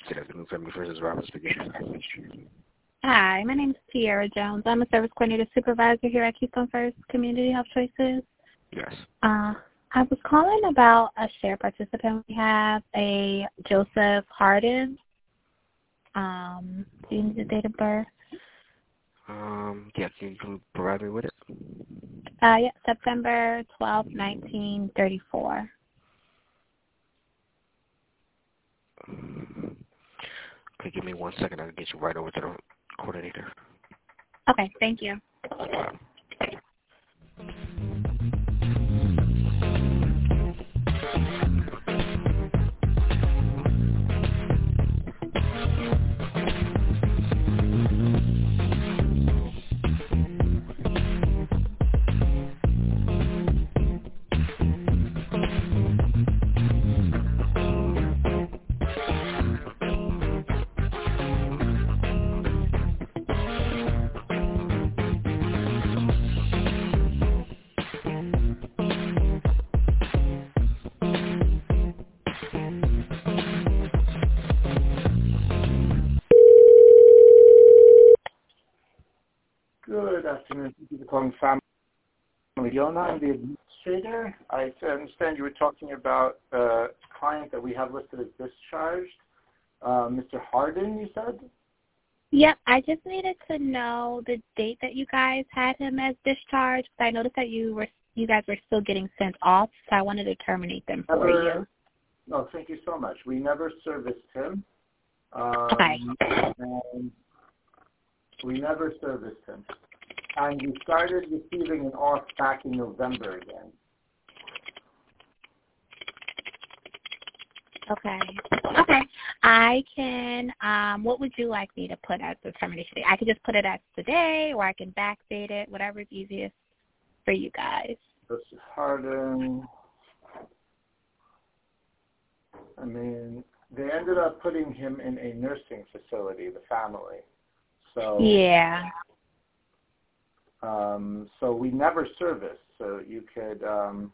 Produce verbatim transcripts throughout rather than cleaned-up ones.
Good afternoon, Family First Robert speaking. Hi, my name is Tiara Jones. I'm a service coordinator supervisor here at Keystone First Community Health Choices. Yes. Uh, I was calling about a shared participant we have, a Joseph Harden. Um, do you need the date of birth? Um, yeah, can you provide me with it? Uh, yeah, September twelfth, nineteen thirty-four. Okay, give me one second. I'll get you right over to the coordinator. Okay, thank you. Good afternoon. Thank you for calling Family. Yona, I'm the administrator. I understand you were talking about a client that we have listed as discharged. Uh, Mister Harden, you said? Yep, I just needed to know the date that you guys had him as discharged. I noticed that you were you guys were still getting sent off, so I wanted to terminate them for Never, you. No, thank you so much. We never serviced him. Um, Okay. And we never serviced him. And we started receiving an off back in November again. Okay. Okay. I can, um, what would you like me to put as the termination date? I could just put it as today, or I can backdate it, whatever is easiest for you guys. Mister Harden, I mean, they ended up putting him in a nursing facility, the family. So Yeah. Um, so we never serviced. So you could. Um,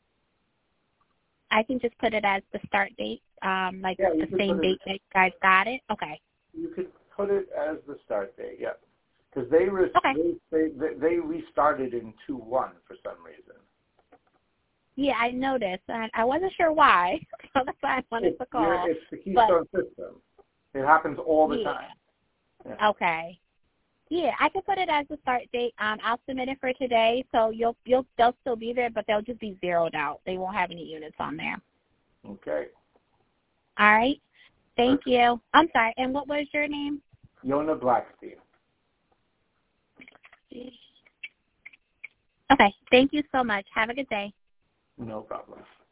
I can just put it as the start date, um, like yeah, the same date that you guys got it. Okay. You could put it as the start date. Yeah, because they, re- Okay. they they they restarted in two one for some reason. Yeah, I noticed, and I wasn't sure why, so that's why I wanted It's, to call. it's the Keystone but, system. It happens all the yeah. time. Yeah. Okay. Yeah, I can put it as the start date. Um, I'll submit it for today, so you'll you'll they'll still be there, but they'll just be zeroed out. They won't have any units on there. Okay. All right. Thank Perfect. you. I'm sorry. And what was your name? Yona Blackstein. Okay. Thank you so much. Have a good day. No problem.